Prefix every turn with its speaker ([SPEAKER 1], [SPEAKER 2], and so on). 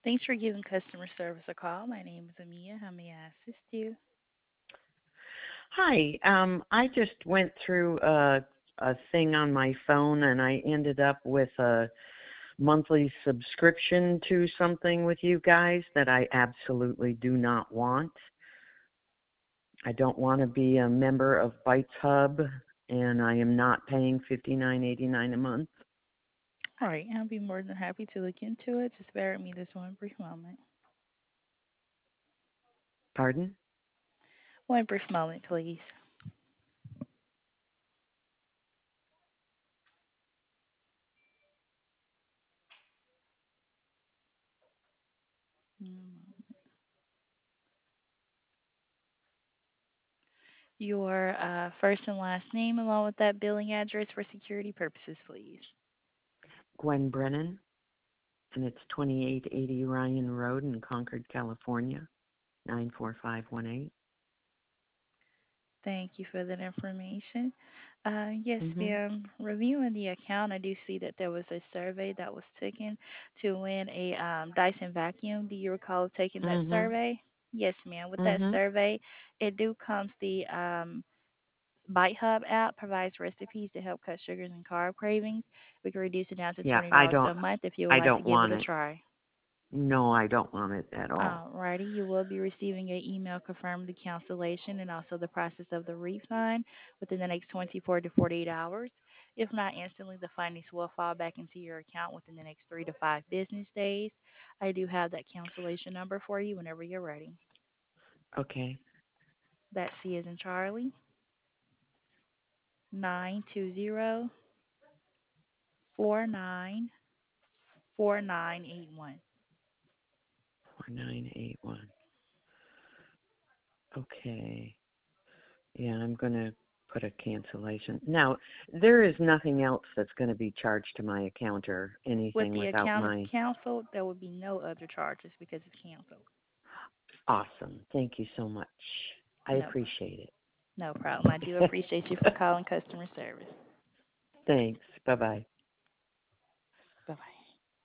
[SPEAKER 1] Thanks for giving customer service a call. My name is Amia. How may I assist you?
[SPEAKER 2] Hi. I just went through a thing on my phone and I ended up with a monthly subscription to something with you guys that I absolutely do not want. I don't want to be a member of Bytes Hub, and I am not paying $59.89 a month.
[SPEAKER 1] All right, I'll be more than happy to look into it. Just bear with me this one brief moment.
[SPEAKER 2] Pardon?
[SPEAKER 1] One brief moment, please. Mm. Your first and last name, along with that billing address for security purposes, please.
[SPEAKER 2] Gwen Brennan, and it's 2880 Ryan Road in Concord, California, 94518.
[SPEAKER 1] Thank you for that information. Yes,
[SPEAKER 2] Mm-hmm.
[SPEAKER 1] ma'am. Reviewing the account, I do see that there was a survey that was taken to win a Dyson vacuum. Do you recall taking that
[SPEAKER 2] Mm-hmm.
[SPEAKER 1] survey? Yes, ma'am. With that
[SPEAKER 2] Mm-hmm.
[SPEAKER 1] survey, it do comes the Bite Hub app provides recipes to help cut sugars and carb cravings. We can reduce it down to
[SPEAKER 2] Yeah,
[SPEAKER 1] $20 a month if you would
[SPEAKER 2] I
[SPEAKER 1] like to
[SPEAKER 2] don't
[SPEAKER 1] give it
[SPEAKER 2] want
[SPEAKER 1] a
[SPEAKER 2] it.
[SPEAKER 1] try.
[SPEAKER 2] No, I don't want it at all.
[SPEAKER 1] Alrighty, you will be receiving an email confirming the cancellation and also the process of the refund within the next 24 to 48 hours. If not instantly, the findings will fall back into your account within the next 3 to 5 business days. I do have that cancellation number for you whenever you're ready.
[SPEAKER 2] Okay.
[SPEAKER 1] That's C as in Charlie, 920-494981.
[SPEAKER 2] 4981. Okay. Yeah, I'm going to put a cancellation. Now, there is nothing else that's going to be charged to my account or
[SPEAKER 1] With
[SPEAKER 2] anything
[SPEAKER 1] the
[SPEAKER 2] without
[SPEAKER 1] account is
[SPEAKER 2] my.
[SPEAKER 1] canceled, there will be no other charges because it's canceled.
[SPEAKER 2] Awesome. Thank you so much. I
[SPEAKER 1] No,
[SPEAKER 2] appreciate
[SPEAKER 1] no problem. I do
[SPEAKER 2] it.
[SPEAKER 1] appreciate you for calling customer service.
[SPEAKER 2] Thanks. Bye-bye.
[SPEAKER 1] Bye bye.